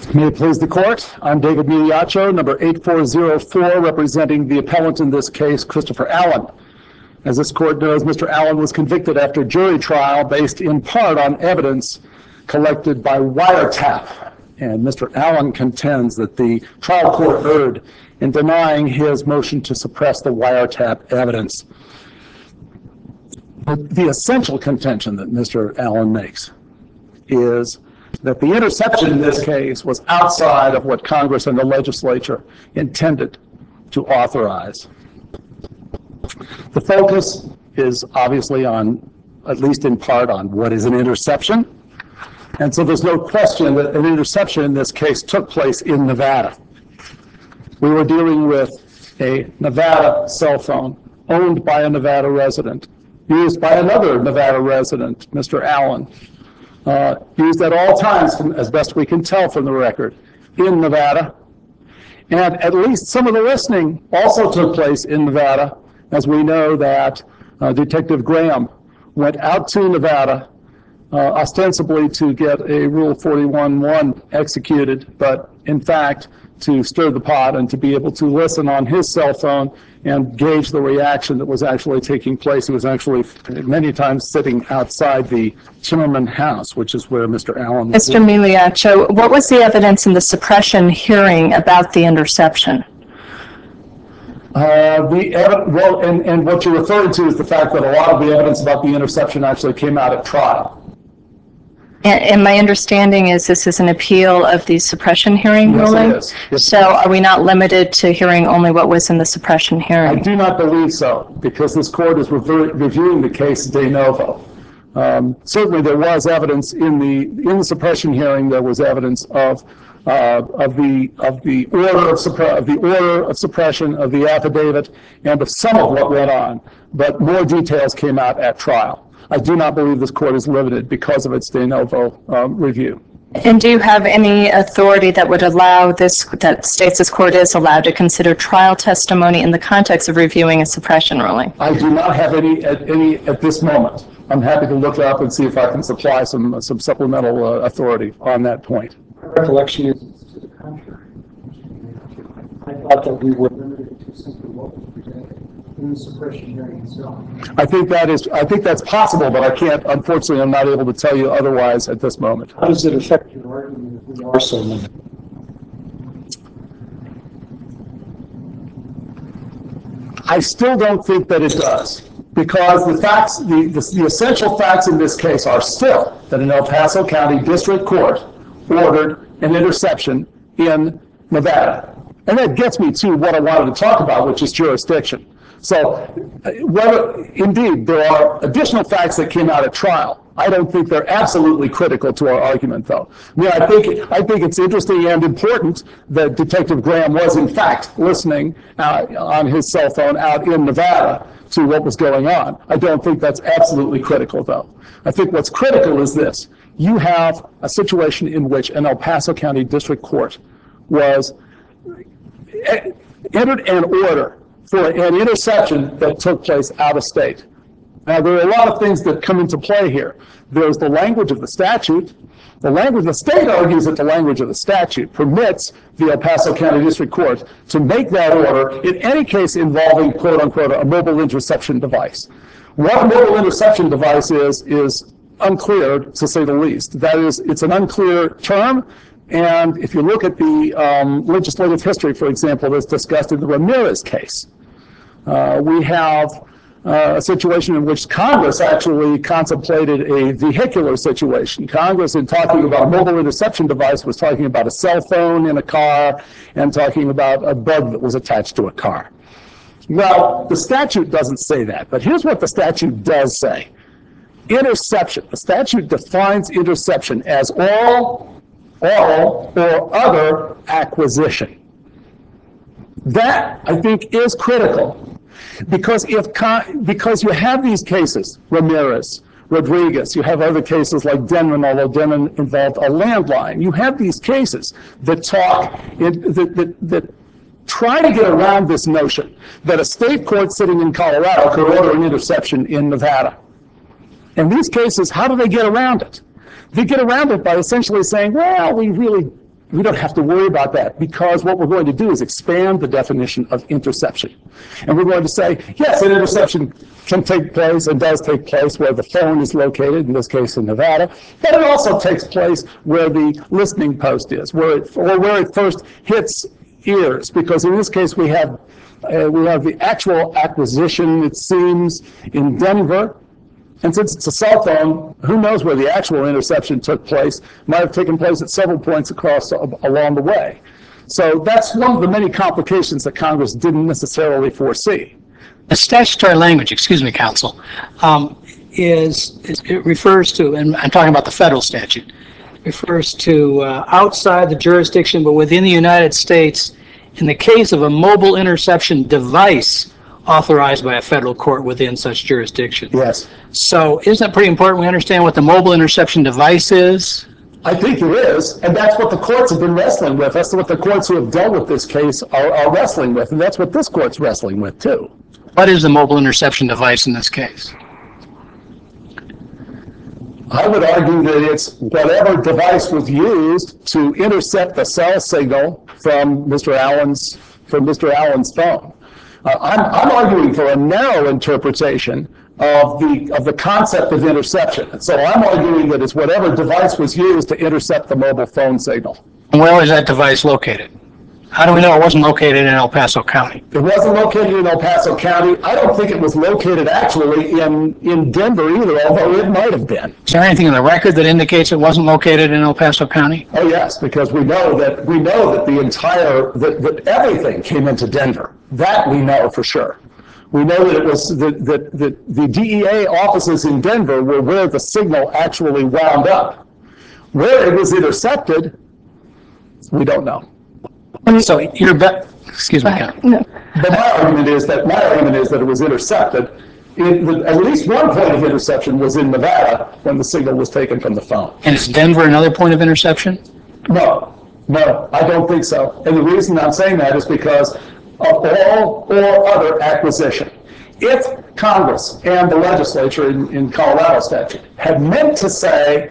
May it please the court, I'm David Migliaccio, number 8404, representing the appellant in this case, Christopher Allen. As this court knows, Mr. Allen was convicted after jury trial based in part on evidence collected by wiretap. And Mr. Allen contends that the trial court erred in denying his motion to suppress the wiretap evidence. The essential contention that Mr. Allen makes is that the interception in this case was outside of what Congress and the legislature intended to authorize. The focus is obviously on, at least in part, on what is an interception. And so there's no question that an interception in this case took place in Nevada. We were dealing with a Nevada cell phone owned by a Nevada resident, used by another Nevada resident, Mr. Allen, used at all times, as best we can tell from the record, in Nevada. And at least some of the listening also took place in Nevada, as we know that Detective Graham went out to Nevada ostensibly to get a Rule 41-1 executed, but in fact to stir the pot and to be able to listen on his cell phone and gauge the reaction that was actually taking place. He was actually many times sitting outside the Timmerman house, which is where Mr. Allen was. Mr. Migliaccio, what was the evidence in the suppression hearing about the interception? And what you're referring to is the fact that a lot of the evidence about the interception actually came out at trial. And my understanding is this is an appeal of the suppression hearing ruling? Yes, it is. Yes. So are we not limited to hearing only what was in the suppression hearing? I do not believe so, because this court is reviewing the case de novo. Certainly there was evidence in the suppression hearing. There was evidence of the order of suppression of the affidavit and of some of what went on, but more details came out at trial. I do not believe this court is limited because of its de novo review. And do you have any authority that would allow this, that states this court is allowed to consider trial testimony in the context of reviewing a suppression ruling? I do not have any at this moment. I'm happy to look up and see if I can supply some supplemental authority on that point. Recollection is to the contrary. I thought that we were limited to simply what was presented in the suppression hearing itself. I think that's possible, but I can't. Unfortunately, I'm not able to tell you otherwise at this moment. How does it affect your argument if we are so limited? I still don't think that it does, because the facts, the essential facts in this case are still that an El Paso County District Court ordered an interception in Nevada. And that gets me to what I wanted to talk about, which is jurisdiction. So, indeed, there are additional facts that came out at trial. I don't think they're absolutely critical to our argument, though. I mean, I think it's interesting and important that Detective Graham was, in fact, listening on his cell phone out in Nevada to what was going on. I don't think that's absolutely critical, though. I think what's critical is this. You have a situation in which an El Paso County District Court was entered an order for an interception that took place out of state. Now, there are a lot of things that come into play here. There's the language of the statute. The language, the state argues that the language of the statute permits the El Paso County District Court to make that order in any case involving, quote unquote, a mobile interception device. What a mobile interception device is unclear, to say the least. That is, it's an unclear term. And if you look at the legislative history, for example, that's discussed in the Ramirez case, we have a situation in which Congress actually contemplated a vehicular situation. Congress, in talking about a mobile interception device, was talking about a cell phone in a car and talking about a bug that was attached to a car. Well, the statute doesn't say that, but here's what the statute does say. Interception. The statute defines interception as all or other acquisition. That, I think, is critical, because you have these cases, Ramirez, Rodriguez, you have other cases like Denman, although Denman involved a landline. You have these cases that that try to get around this notion that a state court sitting in Colorado could order an interception in Nevada. In these cases, how do they get around it? They get around it by essentially saying, well, we really We don't have to worry about that because what we're going to do is expand the definition of interception. And we're going to say, yes, an interception can take place and does take place where the phone is located, in this case in Nevada, but it also takes place where the listening post is, where it first hits ears, because in this case we have the actual acquisition, it seems, in Denver. And since it's a cell phone, who knows where the actual interception took place? Might have taken place at several points along the way. So that's one of the many complications that Congress didn't necessarily foresee. The statutory language, excuse me, counsel, it refers to, and I'm talking about the federal statute, refers to outside the jurisdiction but within the United States in the case of a mobile interception device authorized by a federal court within such jurisdiction. Yes. So isn't it pretty important we understand what the mobile interception device is? I think it is, and that's what the courts have been wrestling with. That's what the courts who have dealt with this case are wrestling with, and that's what this court's wrestling with, too. What is the mobile interception device in this case? I would argue that it's whatever device was used to intercept the cell signal from Mr. Allen's phone. I'm arguing for a narrow interpretation of the concept of interception. So I'm arguing that it's whatever device was used to intercept the mobile phone signal. And where is that device located? How do we know it wasn't located in El Paso County? It wasn't located in El Paso County. I don't think it was located actually in Denver either, although it might have been. Is there anything in the record that indicates it wasn't located in El Paso County? Oh yes, because we know that that everything came into Denver. That we know for sure. We know that it was that the DEA offices in Denver were where the signal actually wound up. Where it was intercepted, we don't know. So excuse me, Ken. No. But my argument is that it was intercepted. At least one point of interception was in Nevada when the signal was taken from the phone. And is Denver another point of interception? No, I don't think so. And the reason I'm saying that is because of all or other acquisition. If Congress and the legislature in Colorado statute had meant to say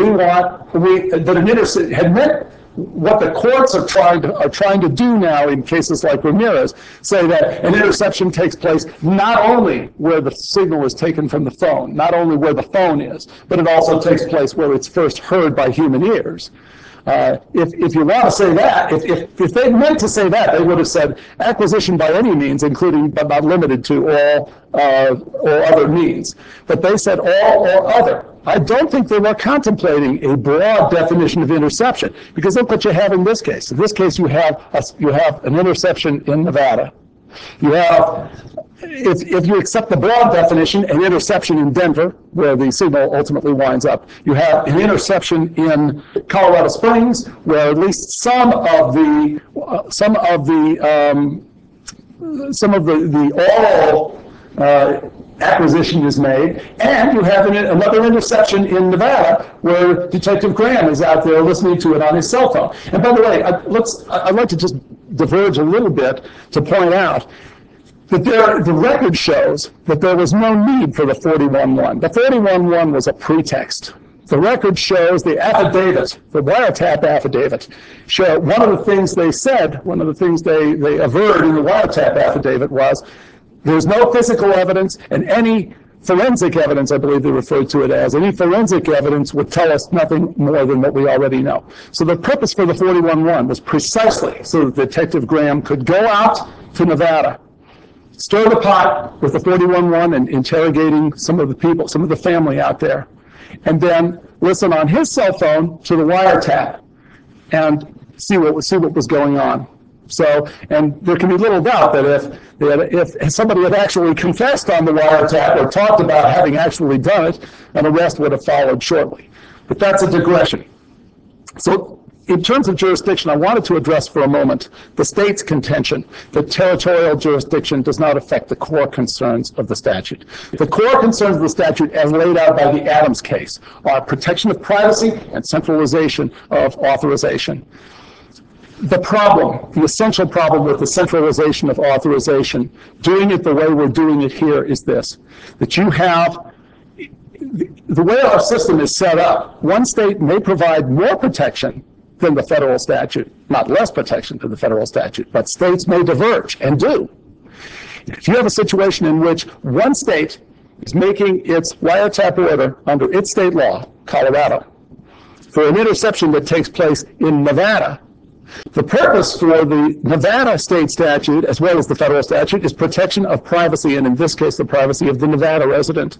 what the courts are trying to do now in cases like Ramirez, say that an interception takes place not only where the signal is taken from the phone, not only where the phone is, but it also takes place where it's first heard by human ears. If you want to say that, if they meant to say that, they would have said acquisition by any means, including but not limited to all or other means. But they said all or other. I don't think they were contemplating a broad definition of interception, because look what you have in this case. In this case, you have an interception in Nevada. You have, if you accept the broad definition, an interception in Denver, where the signal ultimately winds up. You have an interception in Colorado Springs, where at least some of the oral acquisition is made, and you have another interception in Nevada where Detective Graham is out there listening to it on his cell phone. And by the way, I'd like to just diverge a little bit to point out that the record shows that there was no need for the 41-1. The 41-1 was a pretext. The record shows the affidavit, the wiretap affidavit, show one of the things they said, one of the things they averred in the wiretap affidavit was there's no physical evidence, and any forensic evidence, I believe they referred to it as, any forensic evidence would tell us nothing more than what we already know. So the purpose for the 41-1 was precisely so that Detective Graham could go out to Nevada, stir the pot with the 41-1 and interrogating some of the people, some of the family out there, and then listen on his cell phone to the wiretap and see what was going on. So, and there can be little doubt that if somebody had actually confessed on the wiretap or talked about having actually done it, an arrest would have followed shortly. But that's a digression. So, in terms of jurisdiction, I wanted to address for a moment the state's contention that territorial jurisdiction does not affect the core concerns of the statute. The core concerns of the statute, as laid out by the Adams case, are protection of privacy and centralization of authorization. The essential problem with the centralization of authorization, doing it the way we're doing it here, is this, that you have, the way our system is set up, one state may provide more protection than the federal statute, not less protection than the federal statute, but states may diverge and do. If you have a situation in which one state is making its wiretap order under its state law, Colorado, for an interception that takes place in Nevada, the purpose for the Nevada state statute, as well as the federal statute, is protection of privacy, and in this case, the privacy of the Nevada resident.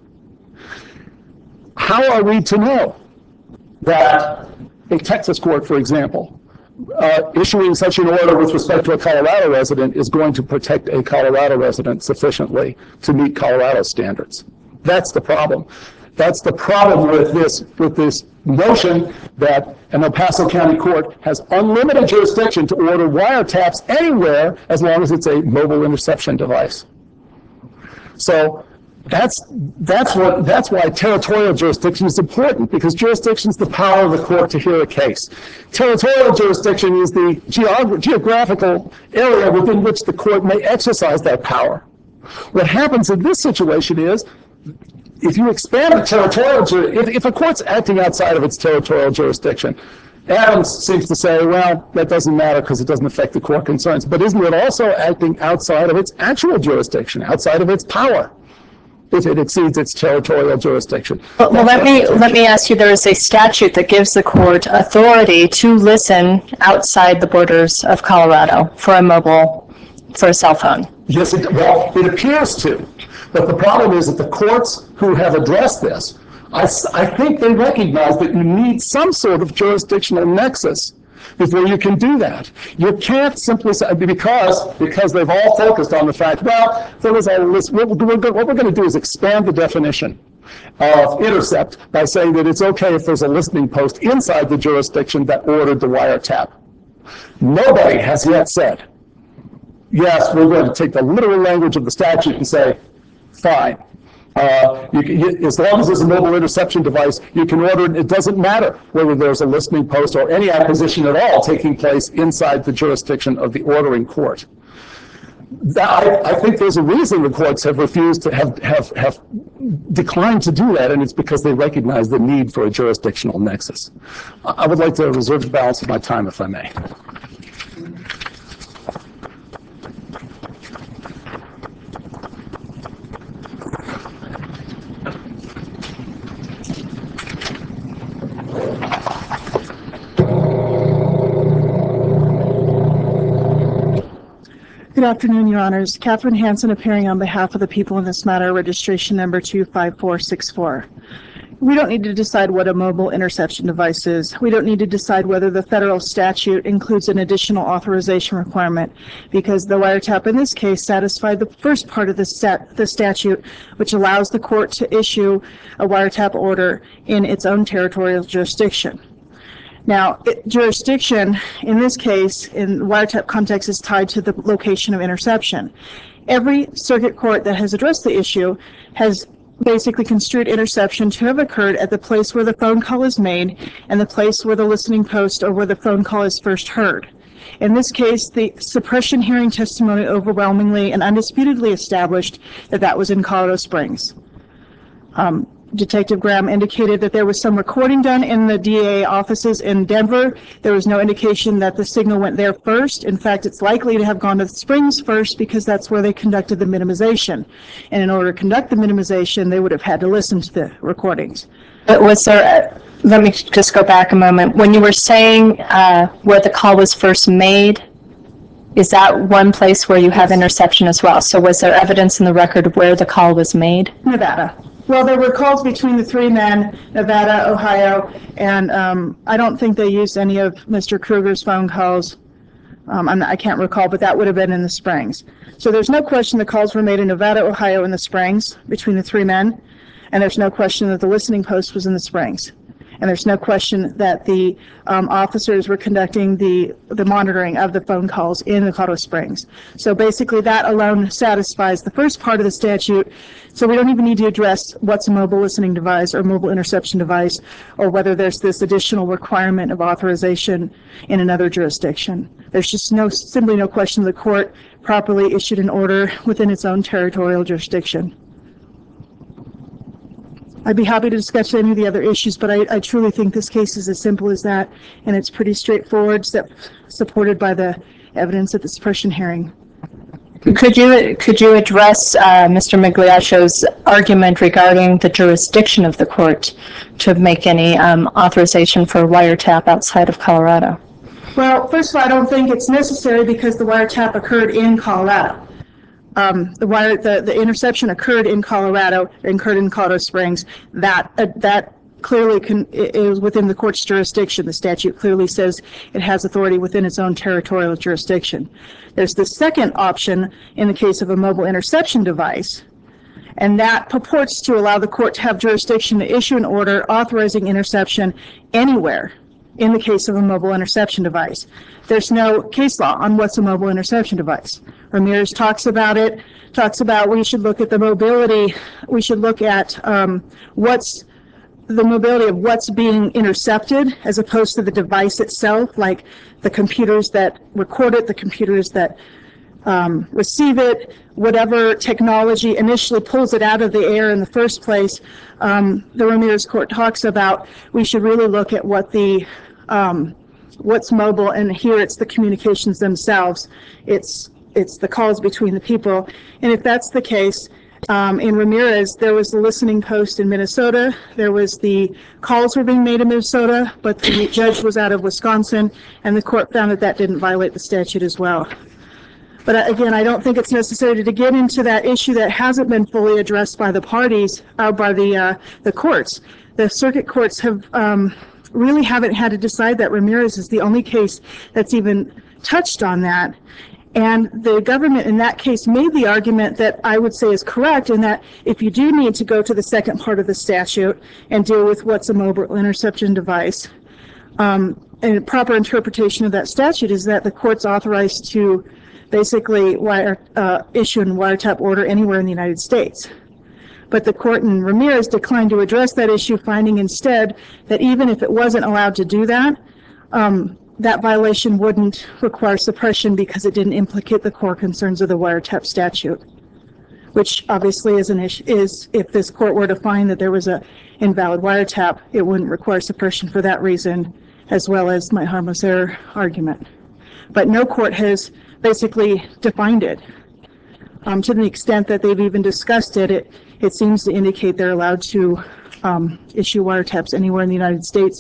How are we to know that a Texas court, for example, issuing such an order with respect to a Colorado resident is going to protect a Colorado resident sufficiently to meet Colorado standards? That's the problem. That's the problem with this notion that an El Paso County court has unlimited jurisdiction to order wiretaps anywhere as long as it's a mobile interception device. So that's why territorial jurisdiction is important, because jurisdiction is the power of the court to hear a case. Territorial jurisdiction is the geographical area within which the court may exercise that power. What happens in this situation is, if you expand the territorial, if a court's acting outside of its territorial jurisdiction, Adams seems to say, well, that doesn't matter because it doesn't affect the court concerns. But isn't it also acting outside of its actual jurisdiction, outside of its power, if it exceeds its territorial jurisdiction? Well, let me ask you, there is a statute that gives the court authority to listen outside the borders of Colorado for a cell phone. Yes, it appears to. But the problem is that the courts who have addressed this, I think they recognize that you need some sort of jurisdictional nexus before you can do that. You can't simply say, because they've all focused on the fact, well, there was a list. What we're going to do is expand the definition of intercept by saying that it's okay if there's a listening post inside the jurisdiction that ordered the wiretap. Nobody has yet said, yes, we're going to take the literal language of the statute and say, fine. As long as there's a mobile interception device, you can order it. It doesn't matter whether there's a listening post or any acquisition at all taking place inside the jurisdiction of the ordering court. I think there's a reason the courts have refused to have declined to do that, and it's because they recognize the need for a jurisdictional nexus. I would like to reserve the balance of my time, if I may. Good afternoon, Your Honors. Catherine Hansen appearing on behalf of the people in this matter, registration number 25464. We don't need to decide what a mobile interception device is. We don't need to decide whether the federal statute includes an additional authorization requirement, because the wiretap in this case satisfied the first part of the statute, which allows the court to issue a wiretap order in its own territorial jurisdiction. Now, jurisdiction, in this case, in wiretap context, is tied to the location of interception. Every circuit court that has addressed the issue has basically construed interception to have occurred at the place where the phone call is made and the place where the listening post or where the phone call is first heard. In this case, the suppression hearing testimony overwhelmingly and undisputedly established that that was in Colorado Springs. Detective Graham indicated that there was some recording done in the DA offices in Denver. There was no indication that the signal went there first. In fact, it's likely to have gone to the Springs first because that's where they conducted the minimization. And in order to conduct the minimization, they would have had to listen to the recordings. But was there, let me just go back a moment. When you were saying where the call was first made, is that one place where you have interception as well? So was there evidence in the record where the call was made? Nevada. Well, there were calls between the three men, Nevada, Ohio, and I don't think they used any of Mr. Kruger's phone calls. I can't recall, but that would have been in the Springs. So there's no question the calls were made in Nevada, Ohio, and the Springs between the three men, and there's no question that the listening post was in the Springs. And there's no question that the officers were conducting the monitoring of the phone calls in the Colorado Springs. So basically that alone satisfies the first part of the statute. So we don't even need to address what's a mobile listening device or mobile interception device, or whether there's this additional requirement of authorization in another jurisdiction. There's just simply no question the court properly issued an order within its own territorial jurisdiction. I'd be happy to discuss any of the other issues, but I truly think this case is as simple as that, and it's pretty straightforward, supported by the evidence at the suppression hearing. Could you address Mr. Migliacio's argument regarding the jurisdiction of the court to make any authorization for wiretap outside of Colorado? Well, first of all, I don't think it's necessary because the wiretap occurred in Colorado. The interception occurred in Colorado Springs. That clearly is within the court's jurisdiction. The statute clearly says it has authority within its own territorial jurisdiction. There's the second option in the case of a mobile interception device, and that purports to allow the court to have jurisdiction to issue an order authorizing interception anywhere in the case of a mobile interception device. There's no case law on what's a mobile interception device. Ramirez talks about we should look at the mobility, we should look at what's the mobility of what's being intercepted as opposed to the device itself, like the computers that record it, the computers that receive it, whatever technology initially pulls it out of the air in the first place. The Ramirez court talks about we should really look at what's mobile, and here it's the communications themselves. It's the calls between the people. And if that's the case, in Ramirez, there was the listening post in Minnesota. There was the calls were being made in Minnesota, but the judge was out of Wisconsin, and the court found that that didn't violate the statute as well. But again, I don't think it's necessary to get into that issue that hasn't been fully addressed by the parties, by the courts. The circuit courts have really haven't had to decide that. Ramirez is the only case that's even touched on that. And the government in that case made the argument that I would say is correct, in that if you do need to go to the second part of the statute and deal with what's a mobile interception device, and a proper interpretation of that statute is that the court's authorized to basically issue a wiretap order anywhere in the United States. But the court in Ramirez declined to address that issue, finding instead that even if it wasn't allowed to do that, that violation wouldn't require suppression because it didn't implicate the core concerns of the wiretap statute, which obviously is an issue. If this court were to find that there was an invalid wiretap, it wouldn't require suppression for that reason, as well as my harmless error argument. But no court has basically defined it. To the extent that they've even discussed it, it seems to indicate they're allowed to issue wiretaps anywhere in the United States.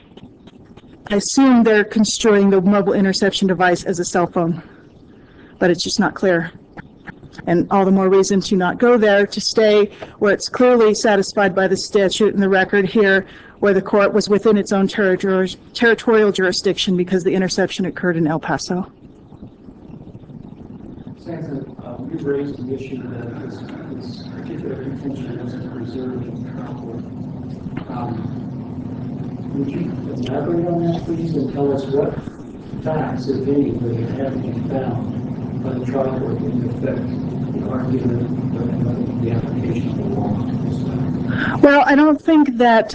I assume they're construing the mobile interception device as a cell phone, but it's just not clear. And all the more reason to not go there, to stay where it's clearly satisfied by the statute and the record here, where the court was within its own territorial jurisdiction because the interception occurred in El Paso. Sandra, you raised the issue that this particular contention wasn't preserved in the trial court. Would you elaborate on that, please, and tell us what facts, if any, would have been found by the trial court in effect the argument of the application of the law? Well, I don't think that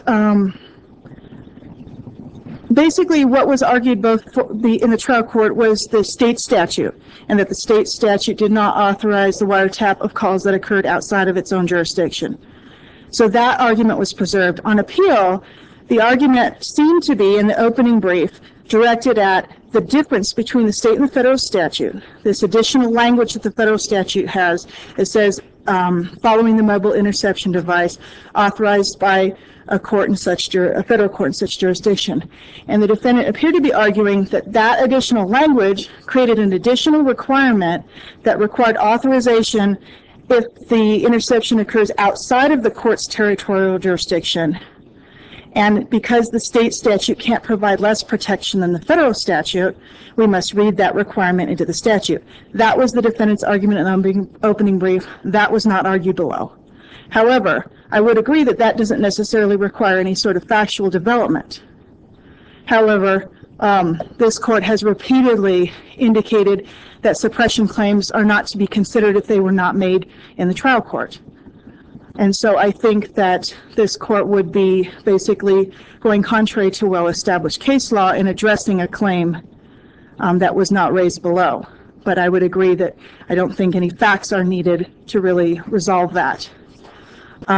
basically what was argued in the trial court was the state statute, and that the state statute did not authorize the wiretap of calls that occurred outside of its own jurisdiction. So that argument was preserved. On appeal, the argument seemed to be, in the opening brief, directed at the difference between the state and the federal statute. This additional language that the federal statute has, it says, following the mobile interception device authorized by a federal court in such jurisdiction. And the defendant appeared to be arguing that that additional language created an additional requirement that required authorization if the interception occurs outside of the court's territorial jurisdiction. And because the state statute can't provide less protection than the federal statute, we must read that requirement into the statute. That was the defendant's argument in the opening brief. That was not argued below. However, I would agree that that doesn't necessarily require any sort of factual development. However, this court has repeatedly indicated that suppression claims are not to be considered if they were not made in the trial court. And so I think that this court would be basically going contrary to well-established case law in addressing a claim that was not raised below. But I would agree that I don't think any facts are needed to really resolve that.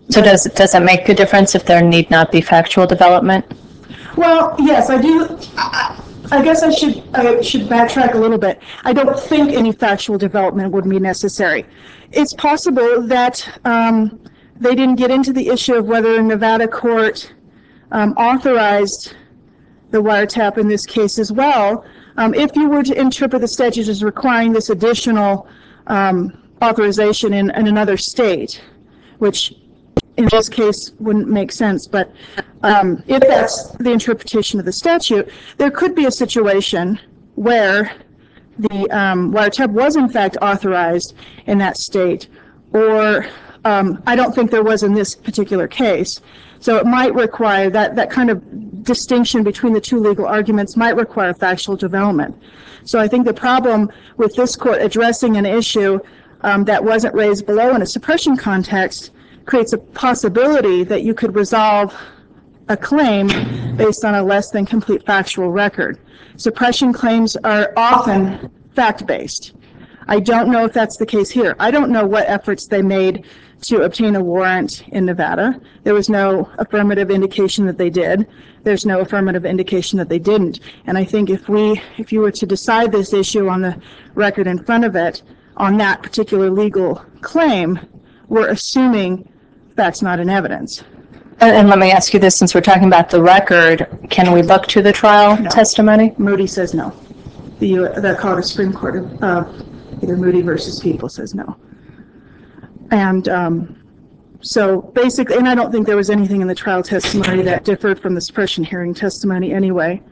So does it make a difference if there need not be factual development? Well, yes, I do. I guess I should backtrack a little bit. I don't think any factual development would be necessary. It's possible that they didn't get into the issue of whether a Nevada court authorized the wiretap in this case as well. If you were to interpret the statute as requiring this additional authorization in another state, which in this case wouldn't make sense, but if that's the interpretation of the statute, there could be a situation where the wiretap was in fact authorized in that state, or I don't think there was in this particular case. So it might require that kind of distinction between the two legal arguments might require factual development. So I think the problem with this court addressing an issue that wasn't raised below in a suppression context creates a possibility that you could resolve a claim based on a less than complete factual record. Suppression claims are often fact-based. I don't know if that's the case here. I don't know what efforts they made to obtain a warrant in Nevada. There was no affirmative indication that they did. There's no affirmative indication that they didn't. And I think if you were to decide this issue on the record in front of it, on that particular legal claim, we're assuming that's not in evidence. And let me ask you this, since we're talking about the record, can we look to the trial testimony? Moody says no. The Colorado Supreme Court of either Moody versus People says no. And so basically, and I don't think there was anything in the trial testimony that differed from the suppression hearing testimony anyway.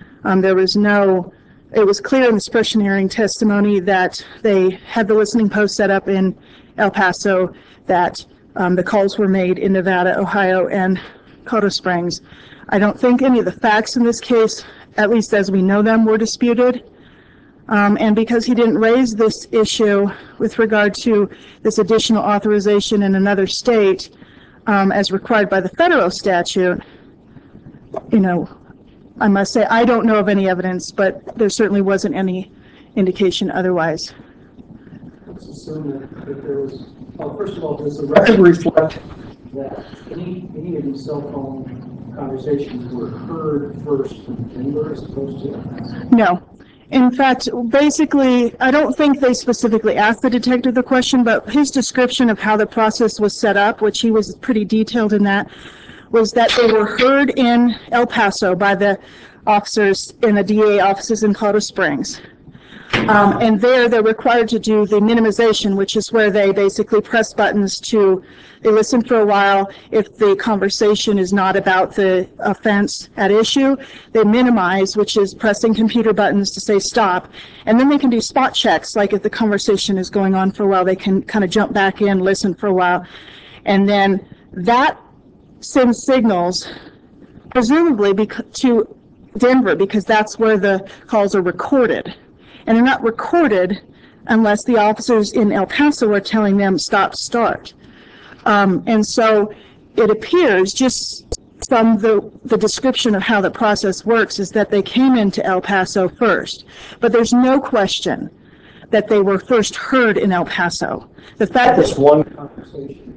It was clear in the suppression hearing testimony that they had the listening post set up in El Paso, that the calls were made in Nevada, Ohio, and Colorado Springs. I don't think any of the facts in this case, at least as we know them, were disputed. And because he didn't raise this issue with regard to this additional authorization in another state, as required by the federal statute, I must say I don't know of any evidence, but there certainly wasn't any indication otherwise. Let's assume that there was, first of all, does the record reflect that any of these cell phone conversations were heard first from Denver as opposed to? No. In fact, basically, I don't think they specifically asked the detective the question, but his description of how the process was set up, which he was pretty detailed in that, was that they were heard in El Paso by the officers in the DA offices in Colorado Springs. And they're required to do the minimization, which is where they basically press buttons they listen for a while. If the conversation is not about the offense at issue, they minimize, which is pressing computer buttons to say stop. And then they can do spot checks, like if the conversation is going on for a while, they can kind of jump back in, listen for a while. And then that sends signals, presumably to Denver, because that's where the calls are recorded. And they're not recorded unless the officers in El Paso are telling them stop, start. And so it appears, just from the description of how the process works, is that they came into El Paso first. But there's no question that they were first heard in El Paso. The fact This one conversation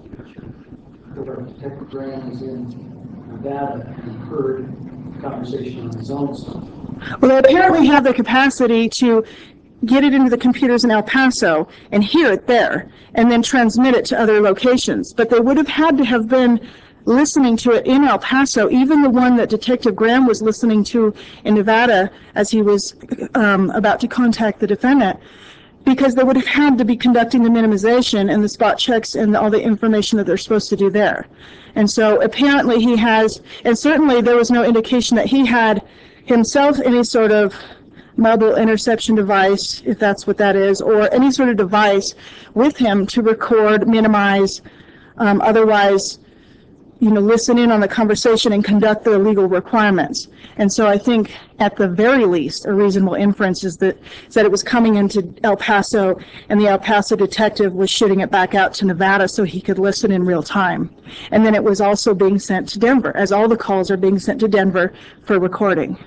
where Detective Graham was in Nevada and heard the conversation on his own stuff. Well, they apparently have the capacity to get it into the computers in El Paso and hear it there, and then transmit it to other locations. But they would have had to have been listening to it in El Paso, even the one that Detective Graham was listening to in Nevada as he was about to contact the defendant, because they would have had to be conducting the minimization and the spot checks and all the information that they're supposed to do there. And so apparently he has, and certainly there was no indication that he had himself any sort of mobile interception device, if that's what that is, or any sort of device with him to record, minimize, otherwise, listen in on the conversation and conduct the legal requirements. And so I think at the very least, a reasonable inference is that it was coming into El Paso and the El Paso detective was shooting it back out to Nevada so he could listen in real time. And then it was also being sent to Denver, as all the calls are being sent to Denver for recording.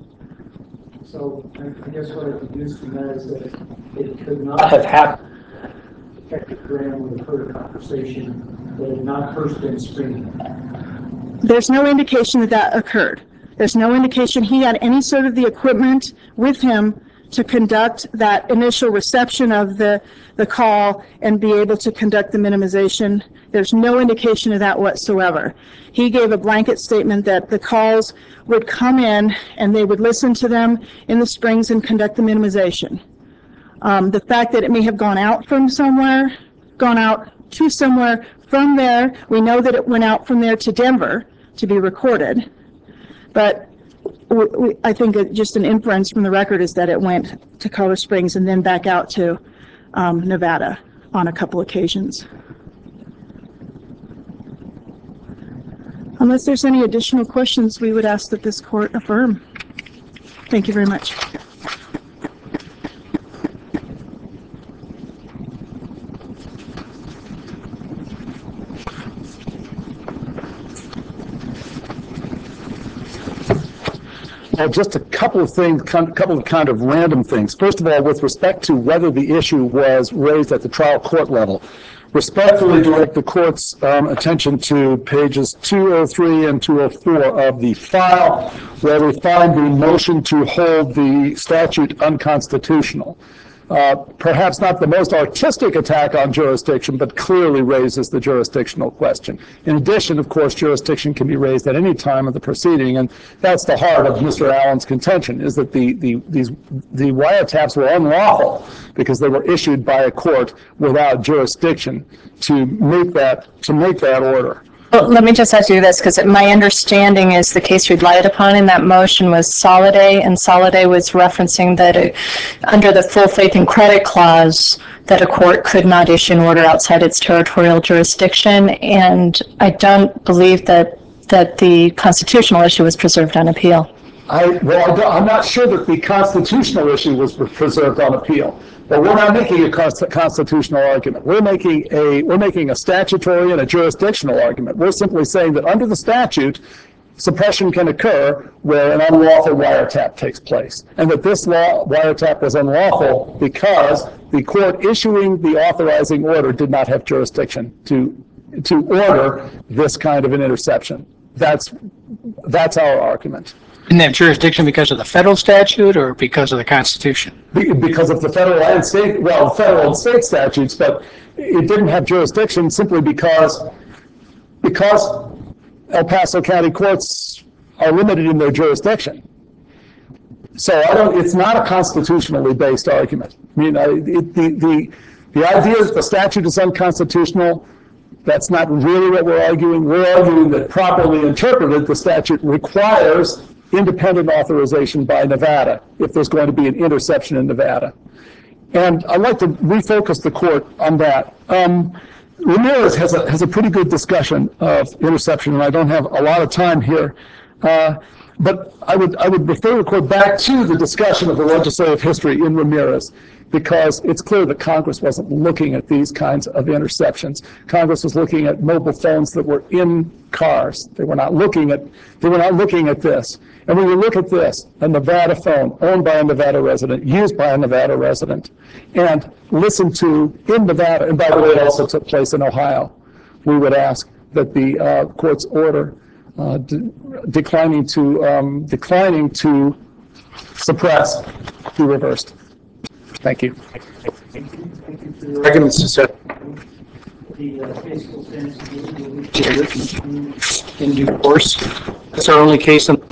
So I guess what I deduce from that is that it could not have happened. Detective Graham would have heard a conversation that had not first been screened. There's no indication that that occurred. There's no indication he had any sort of the equipment with him to conduct that initial reception of the call and be able to conduct the minimization. There's no indication of that whatsoever. He gave a blanket statement that the calls would come in and they would listen to them in the Springs and conduct the minimization. The fact that it may have gone out from somewhere, gone out to somewhere from there, we know that it went out from there to Denver to be recorded, but I think just an inference from the record is that it went to Colorado Springs and then back out to Nevada on a couple occasions. Unless there's any additional questions, we would ask that this court affirm. Thank you very much. Just a couple of things, couple of kind of random things. First of all, with respect to whether the issue was raised at the trial court level, respectfully direct the court's attention to pages 203 and 204 of the file, where we find the motion to hold the statute unconstitutional. Perhaps not the most artistic attack on jurisdiction, but clearly raises the jurisdictional question. In addition, of course, jurisdiction can be raised at any time of the proceeding, and that's the heart of Mr. Allen's contention, is that the wiretaps were unlawful because they were issued by a court without jurisdiction to make that order. Well, let me just ask you this, because my understanding is the case relied upon in that motion was Soliday, and Soliday was referencing that under the full faith and credit clause, that a court could not issue an order outside its territorial jurisdiction, and I don't believe that the constitutional issue was preserved on appeal. I'm not sure that the constitutional issue was preserved on appeal. But we're not making a constitutional argument. We're making a statutory and a jurisdictional argument. We're simply saying that under the statute, suppression can occur where an unlawful wiretap takes place, and that this wiretap was unlawful because the court issuing the authorizing order did not have jurisdiction to order this kind of an interception. That's our argument. Didn't have jurisdiction because of the federal statute or because of the Constitution? Because of the federal and state statutes, but it didn't have jurisdiction simply because El Paso County courts are limited in their jurisdiction. So it's not a constitutionally based argument. I mean, the idea that the statute is unconstitutional, that's not really what we're arguing. We're arguing that properly interpreted, the statute requires independent authorization by Nevada if there's going to be an interception in Nevada. And I'd like to refocus the court on that. Ramirez has a pretty good discussion of interception, and I don't have a lot of time here. But I would refer the court back to the discussion of the legislative history in Ramirez, because it's clear that Congress wasn't looking at these kinds of interceptions. Congress was looking at mobile phones that were in cars. They were not looking at this. And when you look at this, a Nevada phone owned by a Nevada resident, used by a Nevada resident, and listened to in Nevada, and by the way, it also took place in Ohio, we would ask that the court's order declining to suppress be reversed. Thank you. Arguments to set. The case will stand In due course. That's our only case on